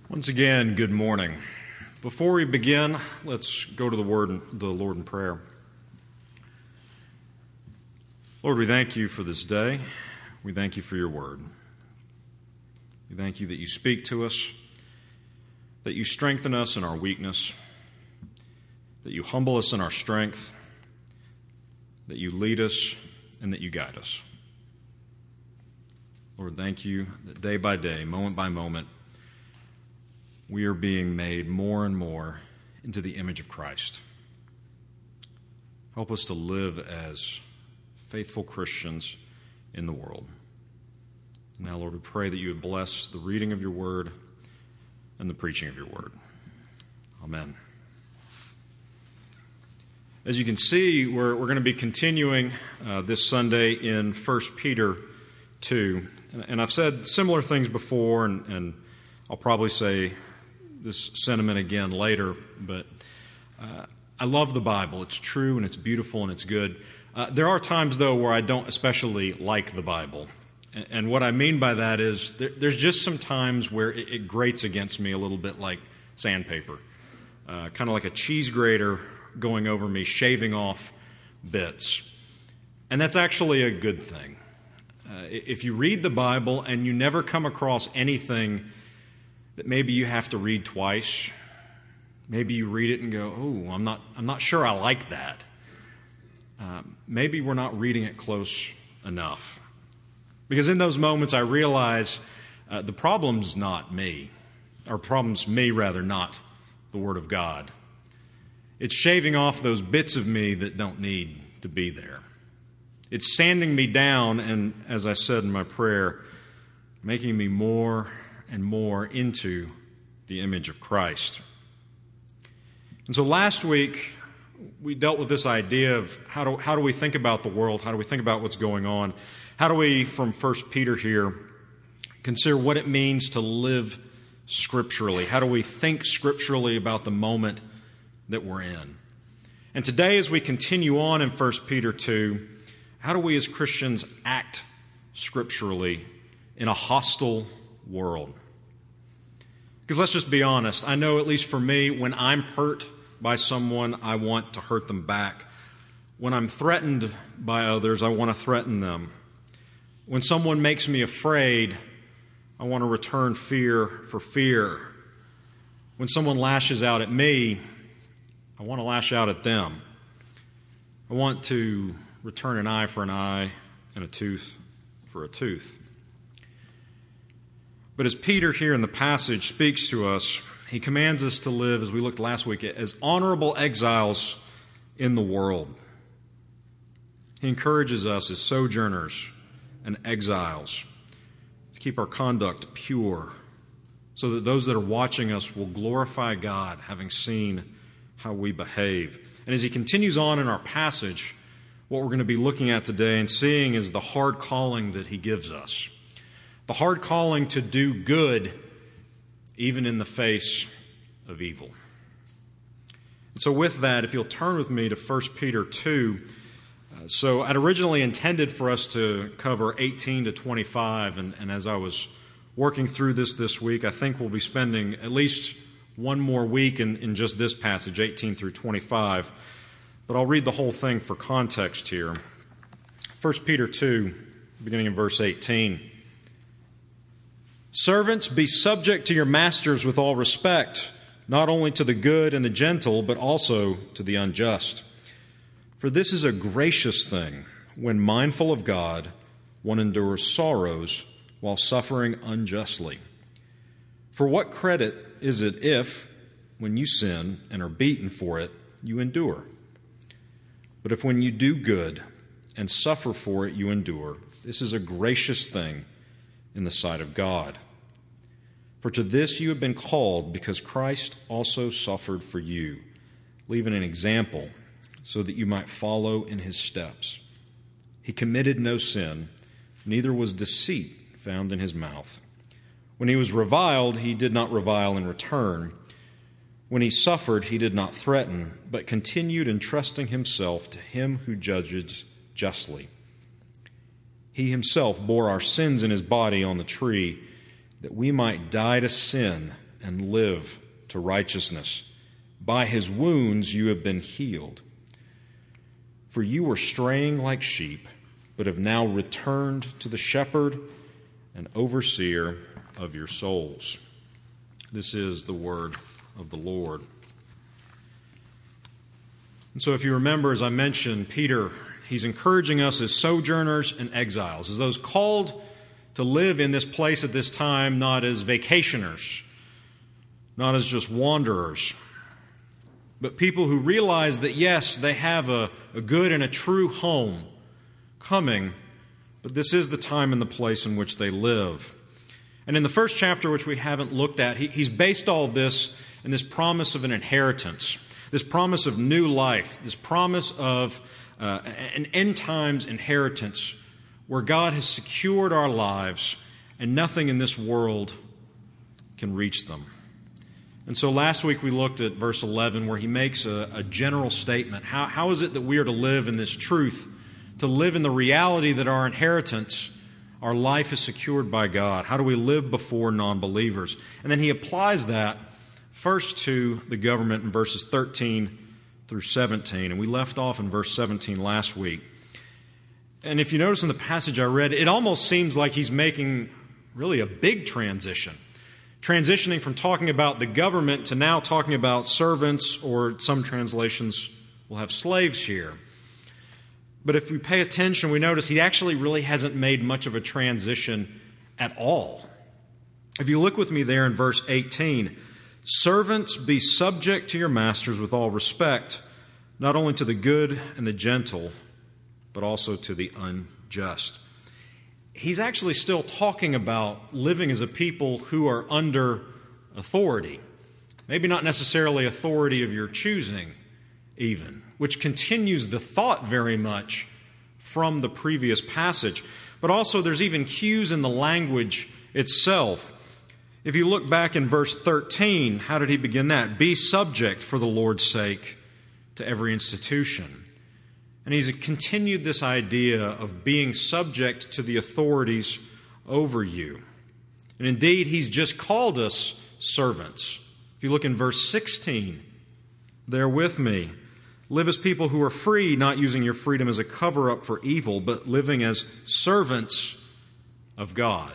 Once again, good morning. Before we begin, let's go to the Lord in prayer. Lord, we thank you for this day. We thank you for your word. We thank you that you speak to us, that you strengthen us in our weakness, that you humble us in our strength, that you lead us, and that you guide us. Lord, thank you that day by day, moment by moment, we are being made more and more into the image of Christ. Help us to live as faithful Christians in the world. Now, Lord, we pray that you would bless the reading of your word and the preaching of your word. Amen. As you can see, we're going to be continuing this Sunday in 1 Peter 2. And I've said similar things before, and I'll probably say this sentiment again later, but I love the Bible. It's true and it's beautiful and it's good. There are times, though, where I don't especially like the Bible. And what I mean by that is there's just some times where it grates against me a little bit like sandpaper, kind of like a cheese grater going over me, shaving off bits. And that's actually a good thing. If you read the Bible and you never come across anything that maybe you have to read twice, maybe you read it and go, "Oh, I'm not sure I like that." Maybe we're not reading it close enough, because in those moments I realize the problem's not me, or problem's me rather, not the Word of God. It's shaving off those bits of me that don't need to be there. It's sanding me down, and as I said in my prayer, making me more and more into the image of Christ. And so last week, we dealt with this idea of how do we think about the world? How do we think about what's going on? How do we, from 1 Peter here, consider what it means to live scripturally? How do we think scripturally about the moment that we're in? And today, as we continue on in 1 Peter 2, how do we as Christians act scripturally in a hostile world? Because let's just be honest, I know, at least for me, when I'm hurt by someone, I want to hurt them back. When I'm threatened by others, I want to threaten them. When someone makes me afraid, I want to return fear for fear. When someone lashes out at me, I want to lash out at them. I want to return an eye for an eye and a tooth for a tooth. But as Peter here in the passage speaks to us, he commands us to live, as we looked last week, as honorable exiles in the world. He encourages us as sojourners and exiles to keep our conduct pure, so that those that are watching us will glorify God, having seen how we behave. And as he continues on in our passage, what we're going to be looking at today and seeing is the hard calling that he gives us. The hard calling to do good even in the face of evil. And so with that, if you'll turn with me to 1 Peter 2. So I'd originally intended for us to cover 18 to 25, and as I was working through this week, I think we'll be spending at least one more week in just this passage, 18 through 25. But I'll read the whole thing for context here. 1 Peter 2, beginning in verse 18. Servants, be subject to your masters with all respect, not only to the good and the gentle, but also to the unjust. For this is a gracious thing, when mindful of God, one endures sorrows while suffering unjustly. For what credit is it if, when you sin and are beaten for it, you endure? But if when you do good and suffer for it, you endure, this is a gracious thing in the sight of God. For to this you have been called, because Christ also suffered for you, leaving an example so that you might follow in his steps. He committed no sin, neither was deceit found in his mouth. When he was reviled, he did not revile in return. When he suffered, he did not threaten, but continued entrusting himself to him who judges justly. He himself bore our sins in his body on the tree, that we might die to sin and live to righteousness. By his wounds you have been healed. For you were straying like sheep, but have now returned to the shepherd and overseer of your souls." This is the word of the Lord. And so if you remember, as I mentioned, Peter, he's encouraging us as sojourners and exiles, as those called to live in this place at this time, not as vacationers, not as just wanderers, but people who realize that, yes, they have a good and a true home coming, but this is the time and the place in which they live. And in the first chapter, which we haven't looked at, he's based all this in this promise of an inheritance, this promise of new life, this promise of an end times inheritance where God has secured our lives and nothing in this world can reach them. And so last week we looked at verse 11 where he makes a general statement. How is it that we are to live in this truth, to live in the reality that our inheritance, our life is secured by God? How do we live before non-believers? And then he applies that first to the government in verses 13 through 17. And we left off in verse 17 last week. And if you notice in the passage I read, it almost seems like he's making really a big transition. Transitioning from talking about the government to now talking about servants, or some translations will have slaves here. But if we pay attention, we notice he actually really hasn't made much of a transition at all. If you look with me there in verse 18, "Servants, be subject to your masters with all respect, not only to the good and the gentle, but also to the unjust." He's actually still talking about living as a people who are under authority. Maybe not necessarily authority of your choosing, even, which continues the thought very much from the previous passage. But also there's even cues in the language itself. If you look back in verse 13, how did he begin that? "Be subject for the Lord's sake to every institution." And he's continued this idea of being subject to the authorities over you. And indeed, he's just called us servants. If you look in verse 16, there with me, "Live as people who are free, not using your freedom as a cover-up for evil, but living as servants of God."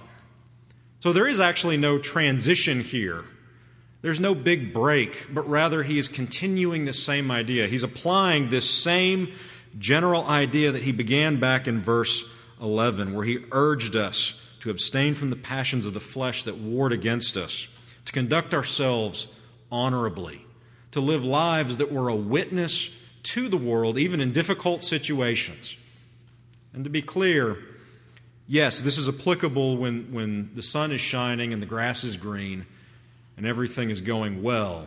So there is actually no transition here. There's no big break, but rather he is continuing the same idea. He's applying this same general idea that he began back in verse 11, where he urged us to abstain from the passions of the flesh that warred against us, to conduct ourselves honorably, to live lives that were a witness to the world, even in difficult situations. And to be clear, yes, this is applicable when the sun is shining and the grass is green and everything is going well.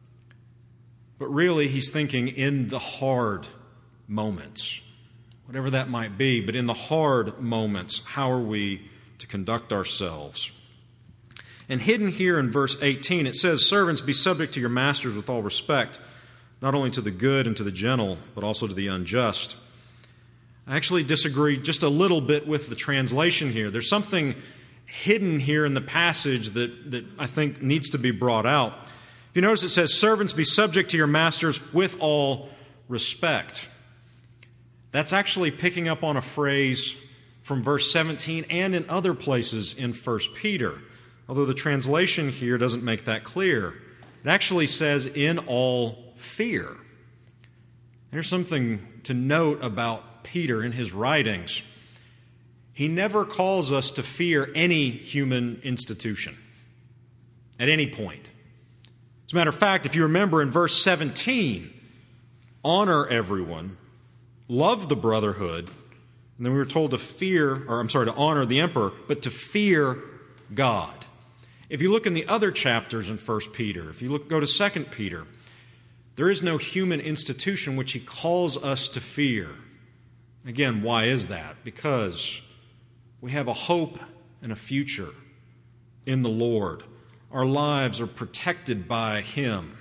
But really, he's thinking in the hard moments, whatever that might be, but in the hard moments, how are we to conduct ourselves? And hidden here in verse 18, it says, "Servants, be subject to your masters with all respect, not only to the good and to the gentle, but also to the unjust." I actually disagree just a little bit with the translation here. There's something hidden here in the passage that I think needs to be brought out. If you notice, it says, "Servants, be subject to your masters with all respect." That's actually picking up on a phrase from verse 17 and in other places in 1 Peter, although the translation here doesn't make that clear. It actually says, "in all fear." There's something to note about Peter in his writings. He never calls us to fear any human institution at any point. As a matter of fact, if you remember in verse 17, honor everyone, love the brotherhood, and then we were told to honor the emperor, but to fear God. If you look in the other chapters in 1 Peter, if you go to 2 Peter, there is no human institution which he calls us to fear. Again, why is that? Because we have a hope and a future in the Lord. Our lives are protected by him.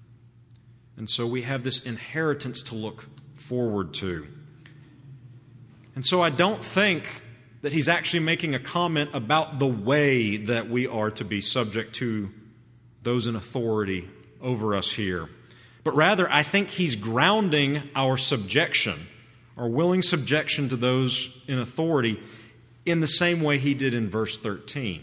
And so we have this inheritance to look forward to. And so I don't think that he's actually making a comment about the way that we are to be subject to those in authority over us here. But rather, I think he's grounding our subjection, our willing subjection to those in authority, in the same way he did in verse 13.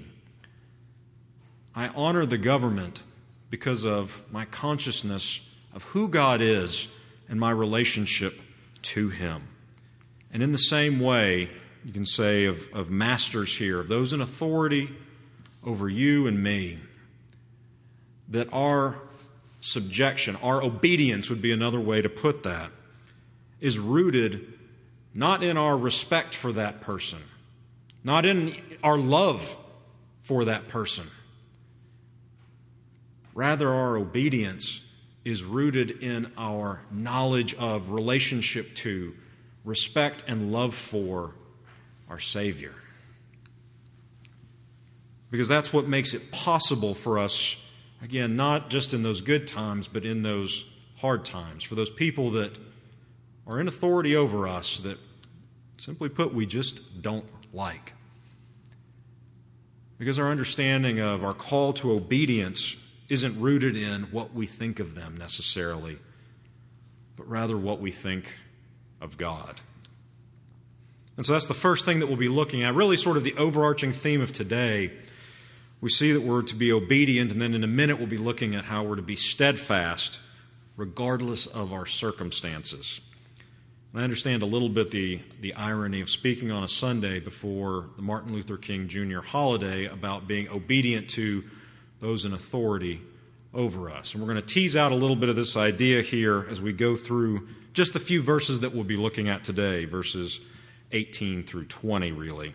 I honor the government because of my consciousness of who God is and my relationship to him. And in the same way, you can say of masters here, of those in authority over you and me, that our subjection, our obedience would be another way to put that, is rooted not in our respect for that person, not in our love for that person. Rather, our obedience is rooted in our knowledge of, relationship to, respect and love for our Savior. Because that's what makes it possible for us, again, not just in those good times, but in those hard times, for those people that are in authority over us that, simply put, we just don't like. Because our understanding of our call to obedience isn't rooted in what we think of them necessarily, but rather what we think of God. And so that's the first thing that we'll be looking at, really sort of the overarching theme of today. We see that we're to be obedient, and then in a minute we'll be looking at how we're to be steadfast regardless of our circumstances. And I understand a little bit the irony of speaking on a Sunday before the Martin Luther King Jr. holiday about being obedient to those in authority over us. And we're going to tease out a little bit of this idea here as we go through just the few verses that we'll be looking at today, verses 18 through 20, really.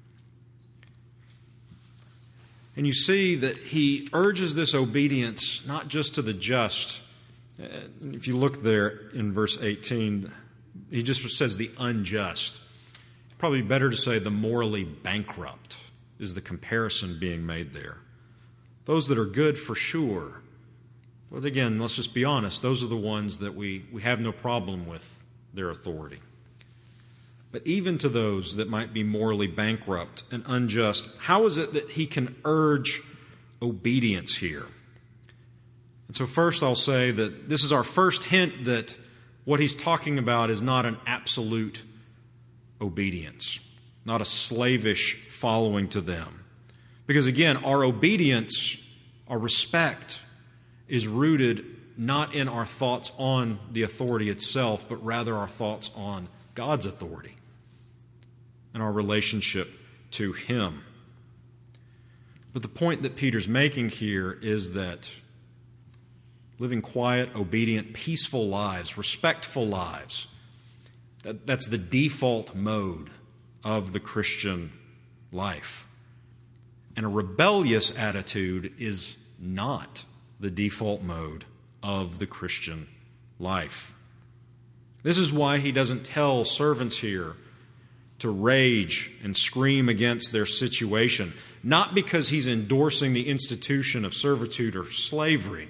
And you see that he urges this obedience not just to the just. If you look there in verse 18, he just says the unjust. It's probably better to say the morally bankrupt is the comparison being made there. Those that are good for sure. But again, let's just be honest, those are the ones that we have no problem with their authority. But even to those that might be morally bankrupt and unjust, how is it that he can urge obedience here? And so first I'll say that this is our first hint that what he's talking about is not an absolute obedience, not a slavish following to them. Because again, our obedience, our respect, is rooted not in our thoughts on the authority itself, but rather our thoughts on God's authority and our relationship to him. But the point that Peter's making here is that living quiet, obedient, peaceful lives, respectful lives, that's the default mode of the Christian life. And a rebellious attitude is not the default mode of the Christian life. This is why he doesn't tell servants here to rage and scream against their situation, not because he's endorsing the institution of servitude or slavery,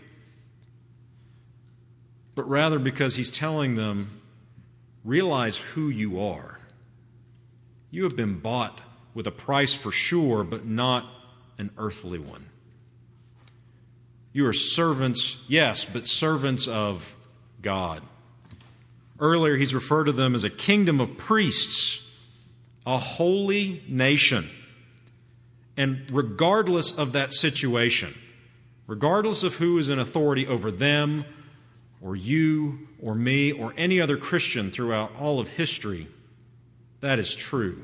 but rather because he's telling them, realize who you are. You have been bought with a price for sure, but not an earthly one. You are servants, yes, but servants of God. Earlier, he's referred to them as a kingdom of priests, a holy nation. And regardless of that situation, regardless of who is in authority over them, or you, or me, or any other Christian throughout all of history, that is true.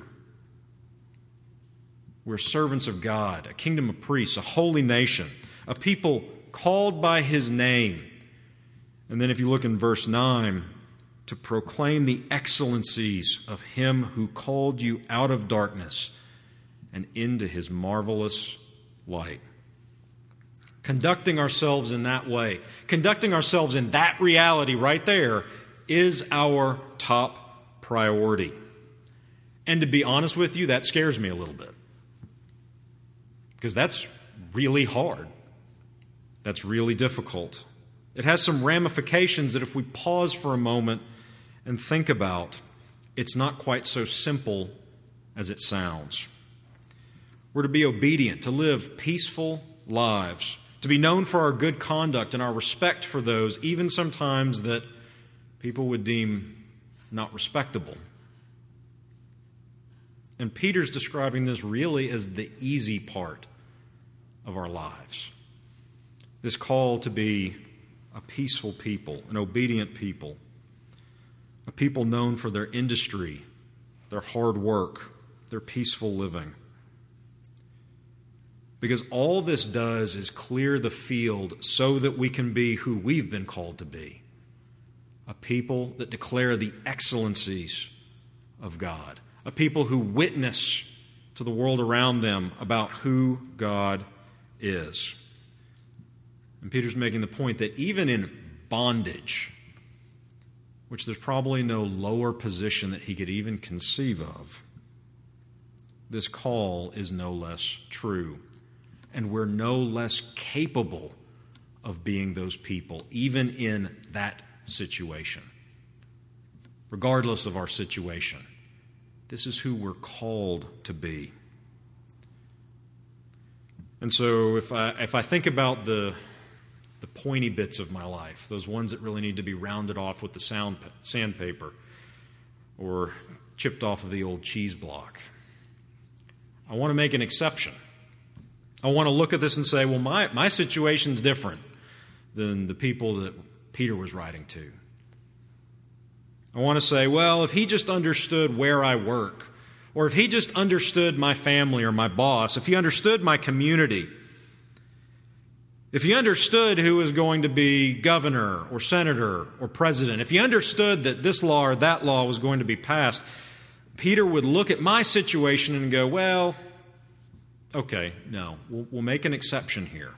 We're servants of God, a kingdom of priests, a holy nation, a people called by his name. And then if you look in verse 9, to proclaim the excellencies of him who called you out of darkness and into his marvelous light. Conducting ourselves in that way, conducting ourselves in that reality right there is our top priority. And to be honest with you, that scares me a little bit. Because that's really hard. That's really difficult. It has some ramifications that if we pause for a moment and think about, it's not quite so simple as it sounds. We're to be obedient, to live peaceful lives, to be known for our good conduct and our respect for those, even sometimes that people would deem not respectable. And Peter's describing this really as the easy part of our lives. This call to be a peaceful people, an obedient people, a people known for their industry, their hard work, their peaceful living. Because all this does is clear the field so that we can be who we've been called to be, a people that declare the excellencies of God, a people who witness to the world around them about who God is. And Peter's making the point that even in bondage, which there's probably no lower position that he could even conceive of, this call is no less true. And we're no less capable of being those people, even in that situation. Regardless of our situation, this is who we're called to be. And so if I think about the pointy bits of my life, those ones that really need to be rounded off with the sandpaper or chipped off of the old cheese block, I want to make an exception. I want to look at this and say, well, my situation's different than the people that Peter was writing to. I want to say, well, if he just understood where I work, or if he just understood my family or my boss, if he understood my community, if he understood who was going to be governor or senator or president, if he understood that this law or that law was going to be passed, Peter would look at my situation and go, well, okay, no, we'll make an exception here.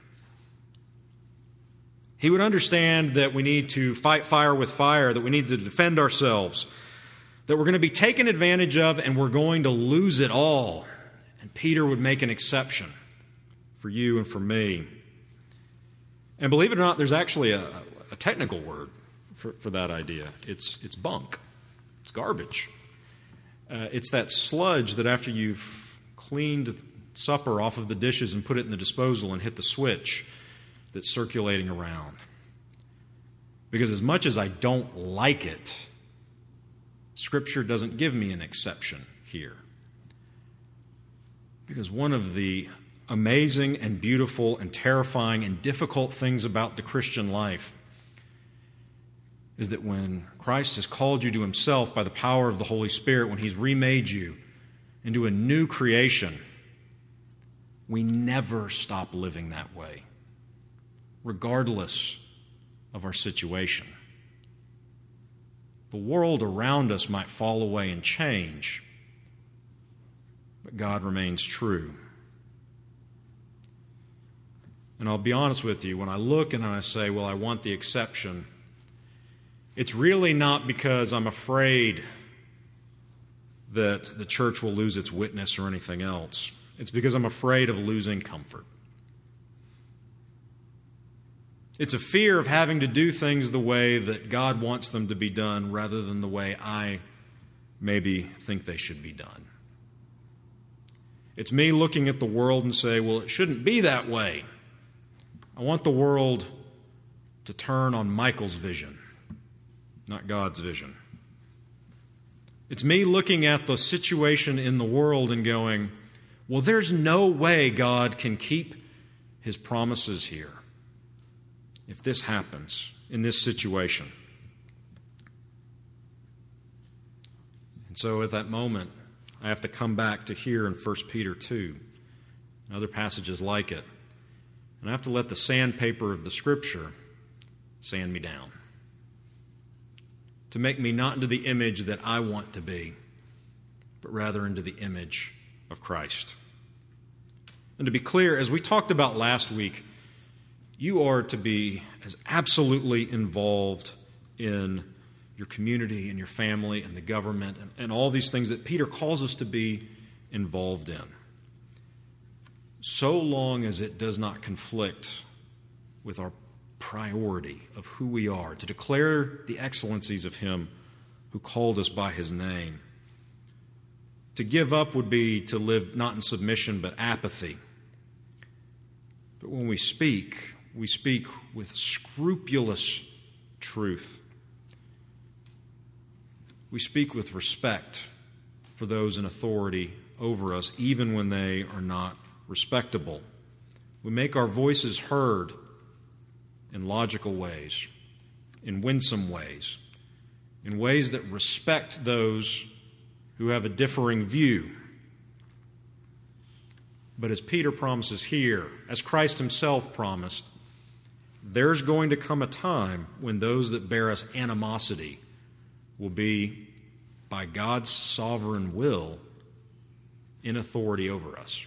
He would understand that we need to fight fire with fire, that we need to defend ourselves, that we're going to be taken advantage of and we're going to lose it all. And Peter would make an exception for you and for me. And believe it or not, there's actually a technical word for that idea. It's bunk. It's garbage. It's that sludge that after you've cleaned supper off of the dishes and put it in the disposal and hit the switch that's circulating around. Because as much as I don't like it, Scripture doesn't give me an exception here. Because one of the amazing and beautiful and terrifying and difficult things about the Christian life is that when Christ has called you to himself by the power of the Holy Spirit, when he's remade you into a new creation, we never stop living that way, regardless of our situation. The world around us might fall away and change, but God remains true. And I'll be honest with you, when I look and I say, well, I want the exception, it's really not because I'm afraid that the church will lose its witness or anything else. It's because I'm afraid of losing comfort. It's a fear of having to do things the way that God wants them to be done rather than the way I maybe think they should be done. It's me looking at the world and say, well, it shouldn't be that way. I want the world to turn on Michael's vision, not God's vision. It's me looking at the situation in the world and going, well, there's no way God can keep his promises here if this happens in this situation. And so at that moment, I have to come back to here in 1 Peter 2 and other passages like it. And I have to let the sandpaper of the Scripture sand me down to make me not into the image that I want to be, but rather into the image of Christ. And to be clear, as we talked about last week, you are to be as absolutely involved in your community and your family and the government and all these things that Peter calls us to be involved in, so long as it does not conflict with our priority of who we are, to declare the excellencies of him who called us by his name. To give up would be to live not in submission but apathy. But when we speak, we speak with scrupulous truth. We speak with respect for those in authority over us, even when they are not respectable. We make our voices heard in logical ways, in winsome ways, in ways that respect those who have a differing view. But as Peter promises here, as Christ himself promised, there's going to come a time when those that bear us animosity will be, by God's sovereign will, in authority over us.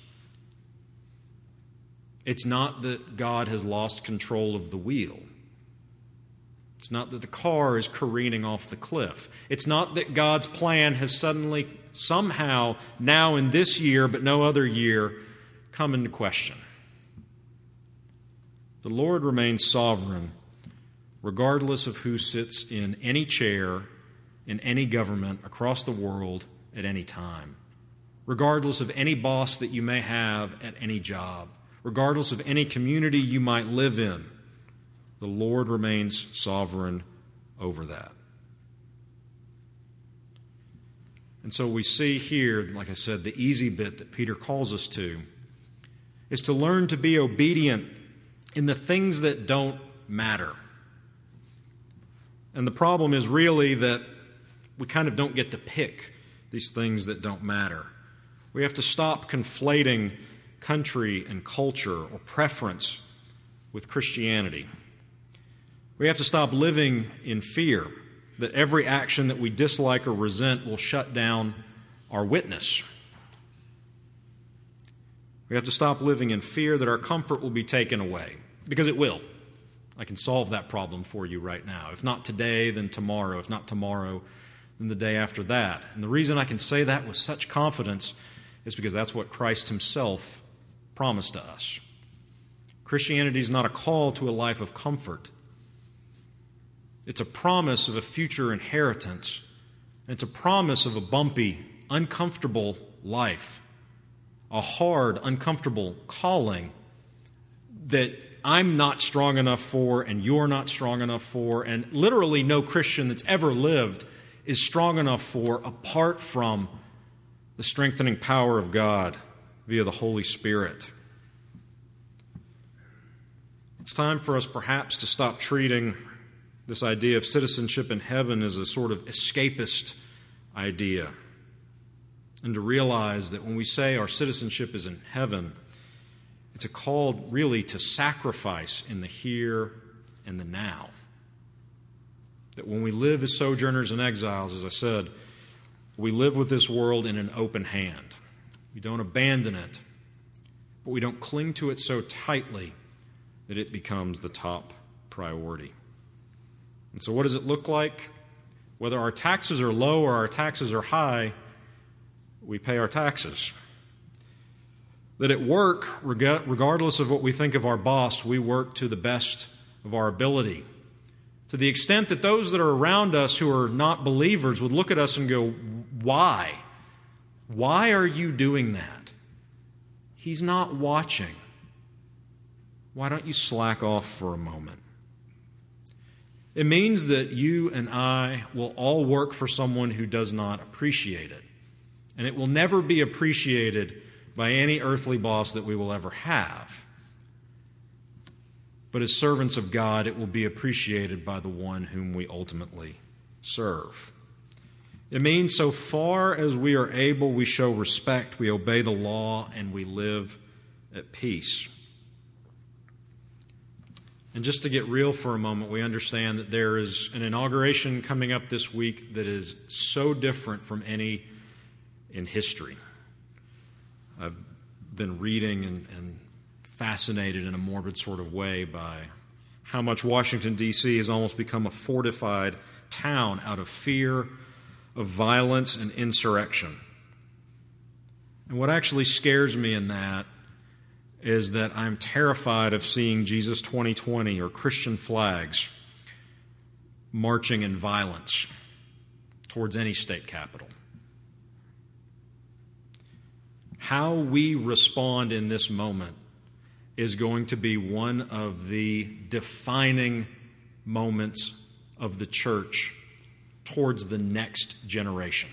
It's not that God has lost control of the wheel. It's not that the car is careening off the cliff. It's not that God's plan has suddenly, somehow, now in this year, but no other year, come into question. The Lord remains sovereign, regardless of who sits in any chair, in any government, across the world, at any time. Regardless of any boss that you may have at any job. Regardless of any community you might live in. The Lord remains sovereign over that. And so we see here, like I said, the easy bit that Peter calls us to is to learn to be obedient in the things that don't matter. And the problem is really that we kind of don't get to pick these things that don't matter. We have to stop conflating country and culture or preference with Christianity. We have to stop living in fear that every action that we dislike or resent will shut down our witness. We have to stop living in fear that our comfort will be taken away, because it will. I can solve that problem for you right now. If not today, then tomorrow. If not tomorrow, then the day after that. And the reason I can say that with such confidence is because that's what Christ himself promised to us. Christianity is not a call to a life of comfort. It's a promise of a future inheritance. And it's a promise of a bumpy, uncomfortable life. A hard, uncomfortable calling that I'm not strong enough for and you're not strong enough for, and literally no Christian that's ever lived is strong enough for apart from the strengthening power of God via the Holy Spirit. It's time for us perhaps to stop treating this idea of citizenship in heaven as a sort of escapist idea, and to realize that when we say our citizenship is in heaven, it's a call really to sacrifice in the here and the now. That when we live as sojourners and exiles, as I said, we live with this world in an open hand. We don't abandon it, but we don't cling to it so tightly that it becomes the top priority. And so what does it look like? Whether our taxes are low or our taxes are high, we pay our taxes. That at work, regardless of what we think of our boss, we work to the best of our ability. To the extent that those that are around us who are not believers would look at us and go, why? Why are you doing that? He's not watching. Why don't you slack off for a moment? It means that you and I will all work for someone who does not appreciate it. And it will never be appreciated by any earthly boss that we will ever have. But as servants of God, it will be appreciated by the one whom we ultimately serve. It means so far as we are able, we show respect, we obey the law, and we live at peace. And just to get real for a moment, we understand that there is an inauguration coming up this week that is so different from any in history. I've been reading and fascinated in a morbid sort of way by how much Washington, D.C. has almost become a fortified town out of fear of violence and insurrection. And what actually scares me in that is that I'm terrified of seeing Jesus 2020 or Christian flags marching in violence towards any state capital. How we respond in this moment is going to be one of the defining moments of the church towards the next generation.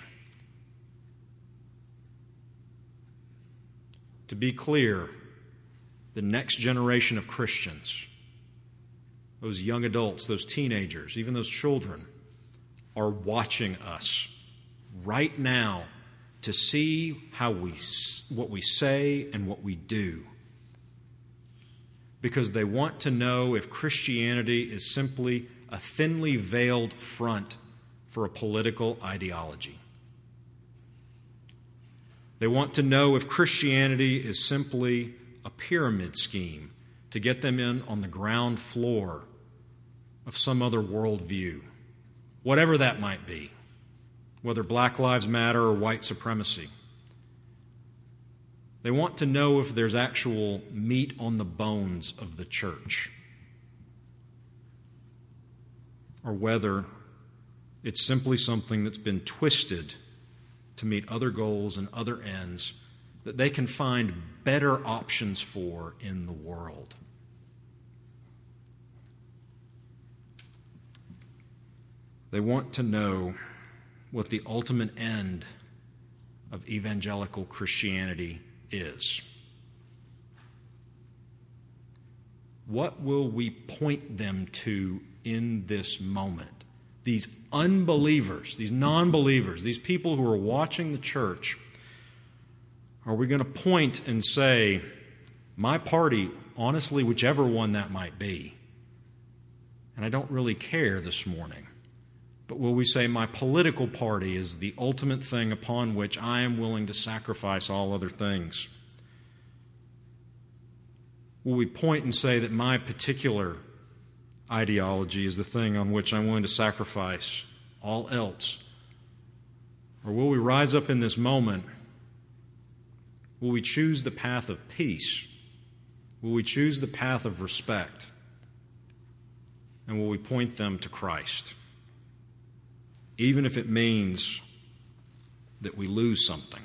To be clear, the next generation of Christians, those young adults, those teenagers, even those children, are watching us right now to see what we say and what we do. Because they want to know if Christianity is simply a thinly veiled front for a political ideology. They want to know if Christianity is simply a pyramid scheme to get them in on the ground floor of some other worldview, whatever that might be, whether Black Lives Matter or white supremacy. They want to know if there's actual meat on the bones of the church, or whether it's simply something that's been twisted to meet other goals and other ends that they can find better options for in the world. They want to know what the ultimate end of evangelical Christianity is. What will we point them to in this moment? These unbelievers, these non-believers, these people who are watching the church, are we going to point and say, my party, honestly, whichever one that might be, and I don't really care this morning, but will we say my political party is the ultimate thing upon which I am willing to sacrifice all other things? Will we point and say that my particular ideology is the thing on which I'm willing to sacrifice all else? Or will we rise up in this moment? Will we choose the path of peace? Will we choose the path of respect? And will we point them to Christ? Even if it means that we lose something.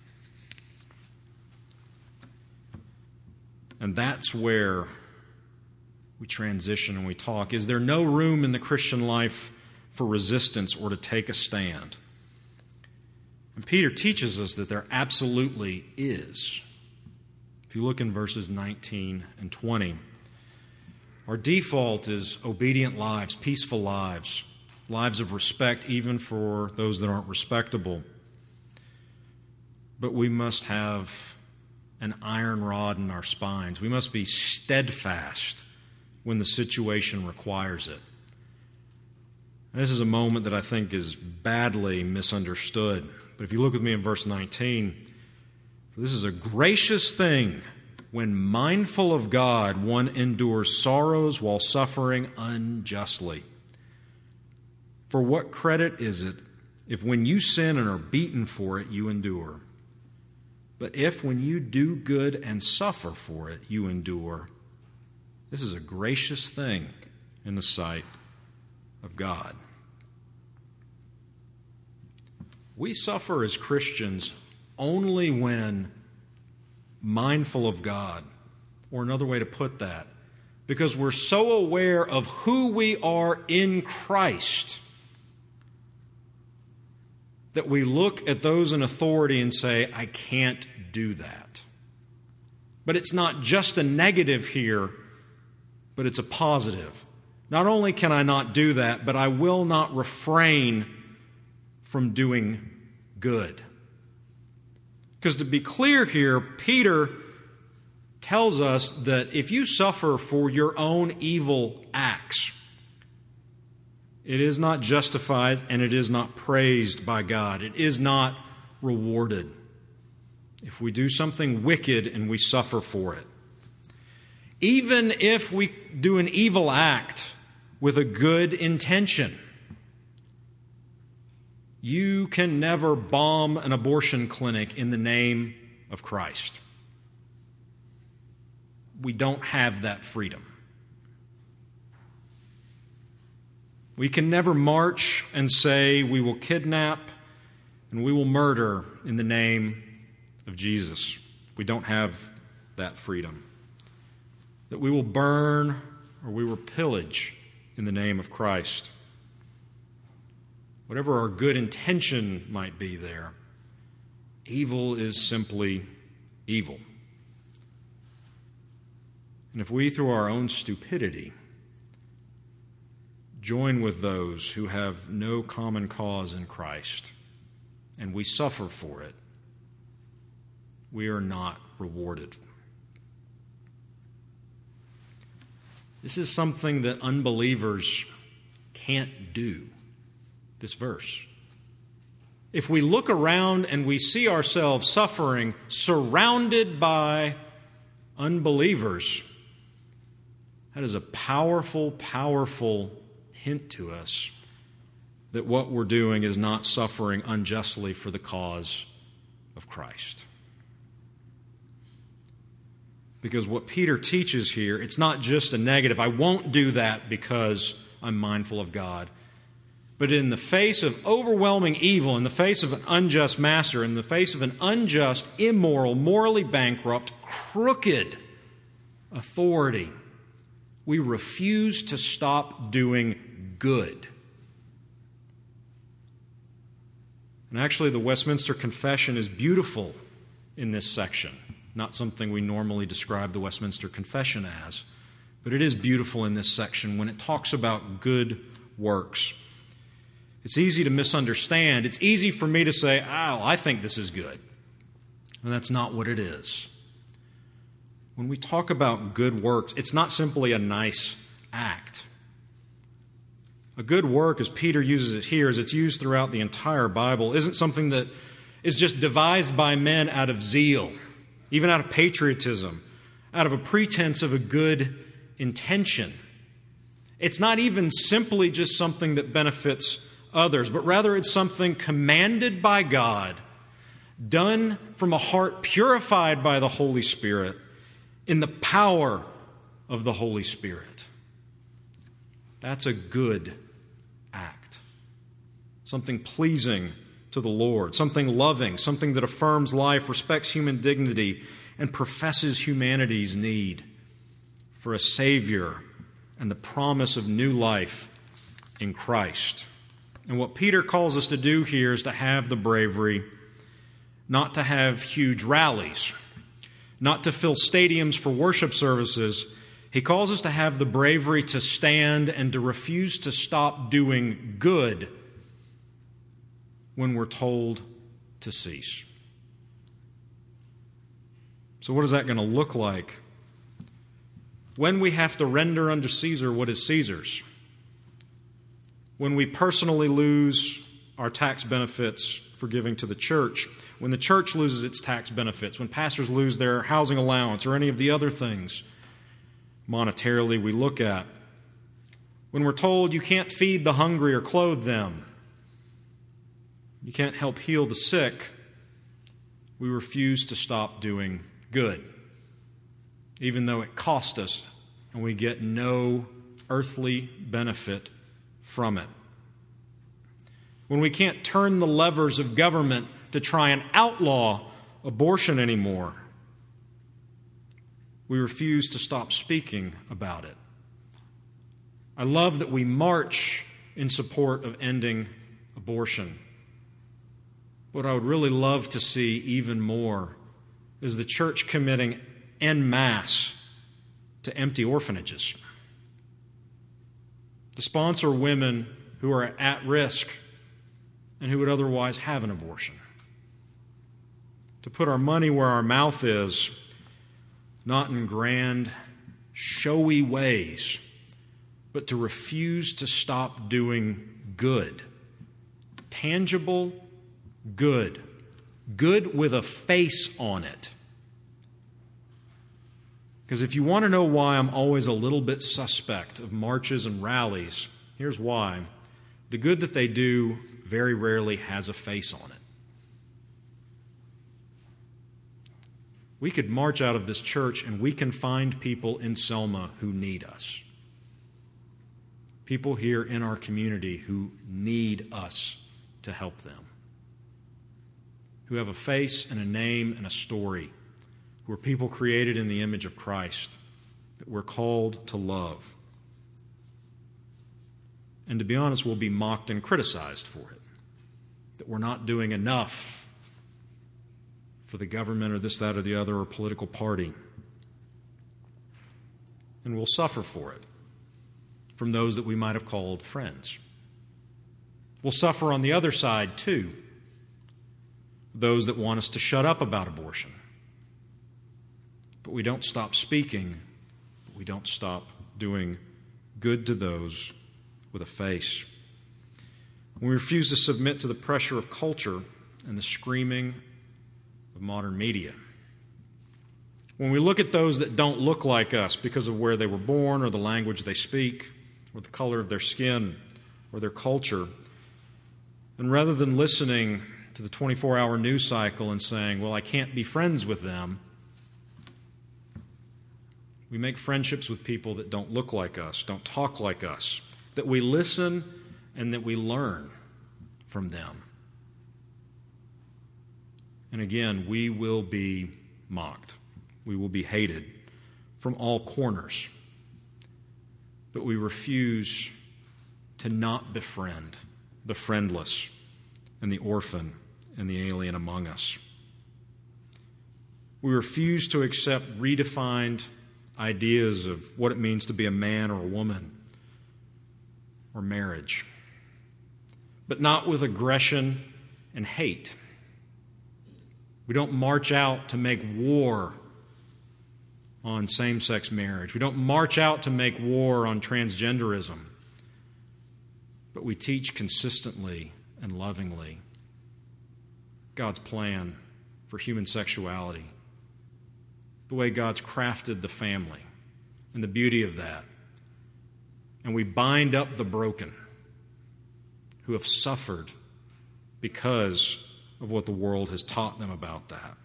And that's where we transition and we talk. Is there no room in the Christian life for resistance or to take a stand? And Peter teaches us that there absolutely is. If you look in verses 19 and 20, our default is obedient lives, peaceful lives, lives of respect even for those that aren't respectable. But we must have an iron rod in our spines. We must be steadfast when the situation requires it. And this is a moment that I think is badly misunderstood. But if you look with me in verse 19, for this is a gracious thing when mindful of God, one endures sorrows while suffering unjustly. For what credit is it if when you sin and are beaten for it, you endure? But if when you do good and suffer for it, you endure, this is a gracious thing in the sight of God. We suffer as Christians only when mindful of God, or another way to put that, because we're so aware of who we are in Christ that we look at those in authority and say, I can't do that. But it's not just a negative here, but it's a positive. Not only can I not do that, but I will not refrain from doing good. Because to be clear here, Peter tells us that if you suffer for your own evil acts, it is not justified and it is not praised by God. It is not rewarded. If we do something wicked and we suffer for it, even if we do an evil act with a good intention, you can never bomb an abortion clinic in the name of Christ. We don't have that freedom. We can never march and say we will kidnap and we will murder in the name of Jesus. We don't have that freedom. that we will burn or we will pillage in the name of Christ. Whatever our good intention might be there, evil is simply evil. And if we, through our own stupidity, join with those who have no common cause in Christ, and we suffer for it, we are not rewarded. This is something that unbelievers can't do, this verse. If we look around and we see ourselves suffering, surrounded by unbelievers, that is a powerful, powerful hint to us that what we're doing is not suffering unjustly for the cause of Christ. Because what Peter teaches here, it's not just a negative, I won't do that because I'm mindful of God. But in the face of overwhelming evil, in the face of an unjust master, in the face of an unjust, immoral, morally bankrupt, crooked authority, we refuse to stop doing good. And actually, the Westminster Confession is beautiful in this section. Not something we normally describe the Westminster Confession as, but it is beautiful in this section when it talks about good works. It's easy to misunderstand. It's easy for me to say, I think this is good. And that's not what it is. When we talk about good works, it's not simply a nice act. A good work, as Peter uses it here, as it's used throughout the entire Bible, isn't something that is just devised by men out of zeal, even out of patriotism, out of a pretense of a good intention. It's not even simply just something that benefits others, but rather it's something commanded by God, done from a heart purified by the Holy Spirit, in the power of the Holy Spirit. That's a good act. Something pleasing to the Lord, something loving, something that affirms life, respects human dignity, and professes humanity's need for a Savior and the promise of new life in Christ. And what Peter calls us to do here is to have the bravery not to have huge rallies, not to fill stadiums for worship services. He calls us to have the bravery to stand and to refuse to stop doing good when we're told to cease. So what is that going to look like? When we have to render unto Caesar what is Caesar's. When we personally lose our tax benefits for giving to the church. When the church loses its tax benefits. When pastors lose their housing allowance or any of the other things monetarily we look at. When we're told you can't feed the hungry or clothe them. You can't help heal the sick. We refuse to stop doing good, even though it costs us and we get no earthly benefit from it. When we can't turn the levers of government to try and outlaw abortion anymore, we refuse to stop speaking about it. I love that we march in support of ending abortion. What I would really love to see even more is the church committing en masse to empty orphanages, to sponsor women who are at risk and who would otherwise have an abortion, to put our money where our mouth is, not in grand, showy ways, but to refuse to stop doing good, tangible good, good with a face on it. Because if you want to know why I'm always a little bit suspect of marches and rallies, here's why. The good that they do very rarely has a face on it. We could march out of this church and we can find people in Selma who need us. People here in our community who need us to help them. Who have a face and a name and a story. Who are people created in the image of Christ. that we're called to love. And to be honest, we'll be mocked and criticized for it, that we're not doing enough for the government or this, that, or the other, or political party. And we'll suffer for it from those that we might have called friends. We'll suffer on the other side, too, those that want us to shut up about abortion. But we don't stop speaking. We don't stop doing good to those with a face. We refuse to submit to the pressure of culture and the screaming of modern media. When we look at those that don't look like us because of where they were born or the language they speak or the color of their skin or their culture, and rather than listening to the 24-hour news cycle and saying, well, I can't be friends with them, we make friendships with people that don't look like us, don't talk like us, that we listen and that we learn from them. And again, we will be mocked. We will be hated from all corners. But we refuse to not befriend the friendless and the orphan and the alien among us. We refuse to accept redefined ideas of what it means to be a man or a woman or marriage, but not with aggression and hate. We don't march out to make war on same-sex marriage. We don't march out to make war on transgenderism, but we teach consistently and lovingly God's plan for human sexuality, the way God's crafted the family, and the beauty of that. And we bind up the broken who have suffered because of what the world has taught them about that.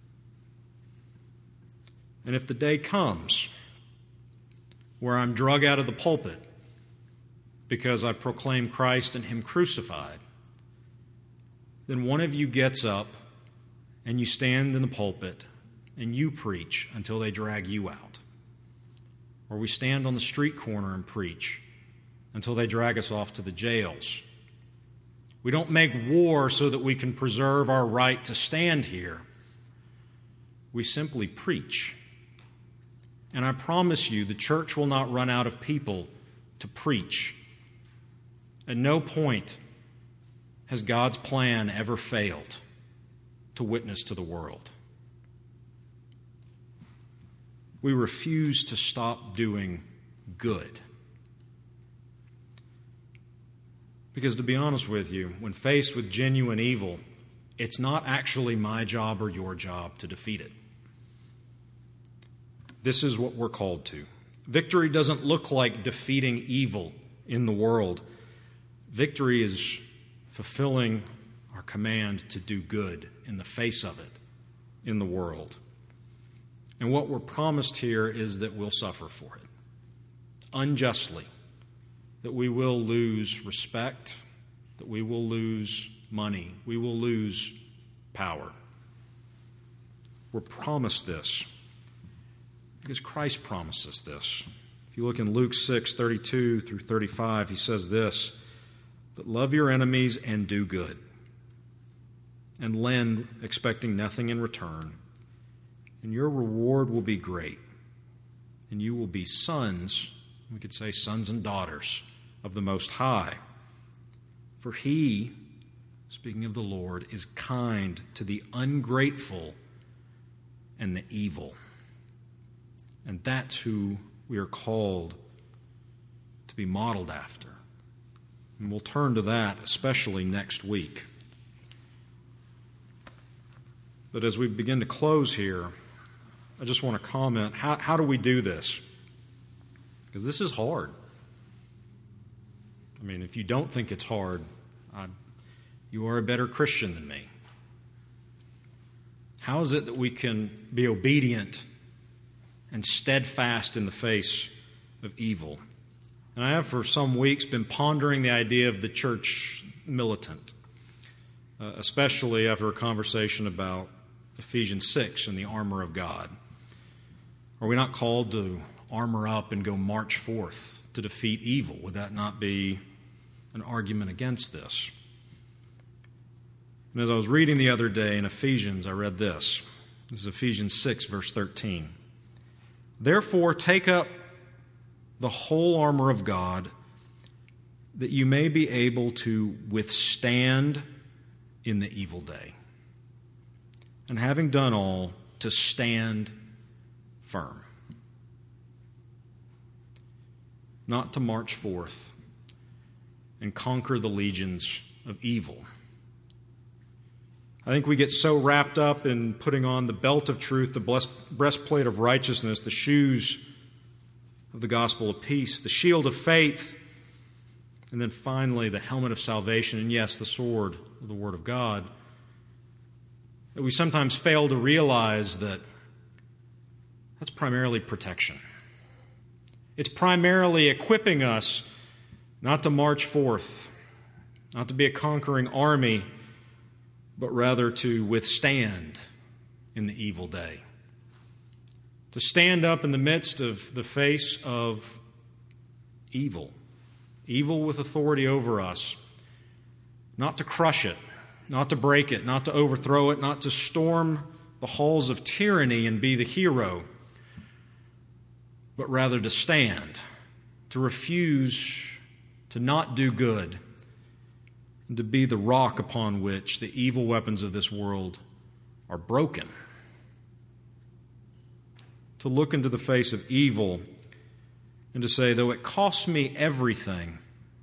And if the day comes where I'm drug out of the pulpit because I proclaim Christ and Him crucified, then one of you gets up and you stand in the pulpit and you preach until they drag you out. Or we stand on the street corner and preach until they drag us off to the jails. We don't make war so that we can preserve our right to stand here. We simply preach. And I promise you, the church will not run out of people to preach. At no point has God's plan ever failed to witness to the world. We refuse to stop doing good. Because to be honest with you, when faced with genuine evil, it's not actually my job or your job to defeat it. This is what we're called to. Victory doesn't look like defeating evil in the world. Victory is fulfilling our command to do good in the face of it in the world. And what we're promised here is that we'll suffer for it unjustly, that we will lose respect, that we will lose money, we will lose power. We're promised this because Christ promised us this. If you look in Luke 6:32 through 35, he says this, "But love your enemies and do good, and lend, expecting nothing in return, and your reward will be great, and you will be sons," we could say sons and daughters, "of the Most High. For He," speaking of the Lord, "is kind to the ungrateful and the evil." And that's who we are called to be modeled after. And we'll turn to that, especially next week. But as we begin to close here, I just want to comment, how do we do this? Because this is hard. I mean, if you don't think it's hard, you are a better Christian than me. How is it that we can be obedient and steadfast in the face of evil? And I have for some weeks been pondering the idea of the church militant, especially after a conversation about Ephesians 6 and the armor of God. Are we not called to armor up and go march forth to defeat evil? Would that not be an argument against this? And as I was reading the other day in Ephesians, I read this. This is Ephesians 6, verse 13. Therefore, take up the whole armor of God, that you may be able to withstand in the evil day. And having done all, to stand firm. Not to march forth and conquer the legions of evil. I think we get so wrapped up in putting on the belt of truth, the breastplate of righteousness, the shoes of the gospel of peace, the shield of faith, and then finally the helmet of salvation, and yes, the sword of the Word of God, that we sometimes fail to realize that that's primarily protection. It's primarily equipping us not to march forth, not to be a conquering army, but rather to withstand in the evil day. To stand up in the midst of the face of evil, evil with authority over us, not to crush it, not to break it, not to overthrow it, not to storm the halls of tyranny and be the hero, but rather to stand, to refuse to not do good, and to be the rock upon which the evil weapons of this world are broken. To look into the face of evil and to say, though it costs me everything,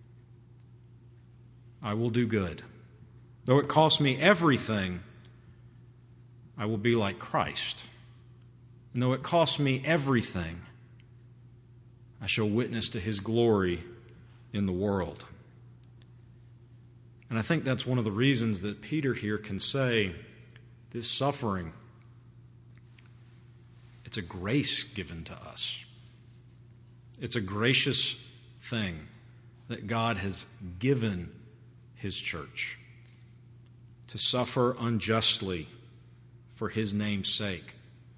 I will do good. Though it costs me everything, I will be like Christ. And though it costs me everything, I shall witness to His glory in the world. And I think that's one of the reasons that Peter here can say this suffering, it's a grace given to us. It's a gracious thing that God has given His church to suffer unjustly for His name's sake,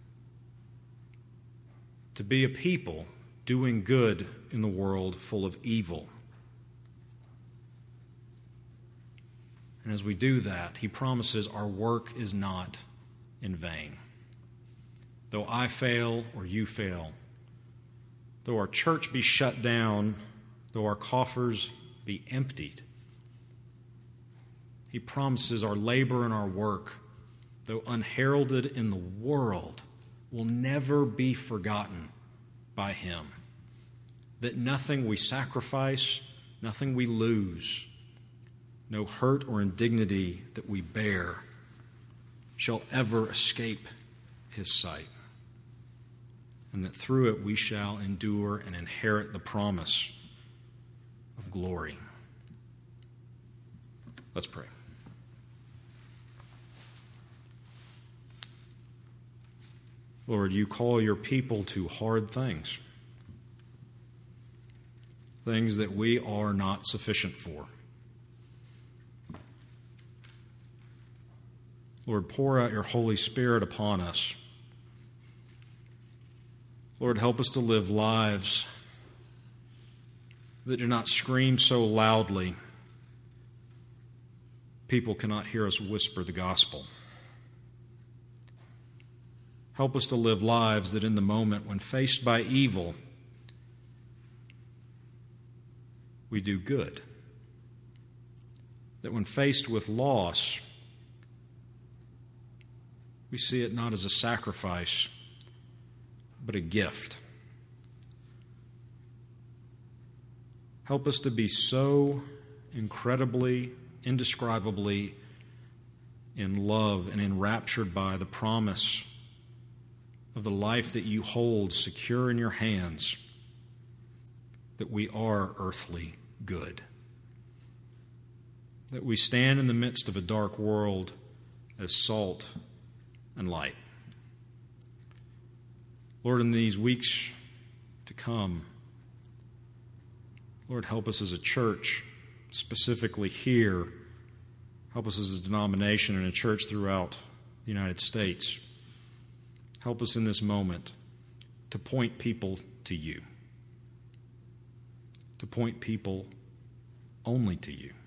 to be a people doing good in the world full of evil. And as we do that, He promises our work is not in vain. Though I fail or you fail, though our church be shut down, though our coffers be emptied, He promises our labor and our work, though unheralded in the world, will never be forgotten by Him. That nothing we sacrifice, nothing we lose, no hurt or indignity that we bear shall ever escape His sight, and that through it we shall endure and inherit the promise of glory. Let's pray. Lord, You call Your people to hard things, things that we are not sufficient for. Lord, pour out Your Holy Spirit upon us. Lord, help us to live lives that do not scream so loudly people cannot hear us whisper the gospel. Help us to live lives that in the moment when faced by evil, we do good. That when faced with loss, we see it not as a sacrifice, but a gift. Help us to be so incredibly, indescribably in love and enraptured by the promise of the life that You hold secure in Your hands, that we are earthly good. That we stand in the midst of a dark world as salt and light. Lord, in these weeks to come, Lord, help us as a church, specifically here. Help us as a denomination and a church throughout the United States. Help us in this moment to point people to you, to point people only to you.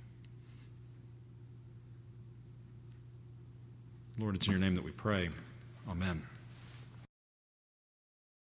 Lord, it's in your name that we pray. Amen.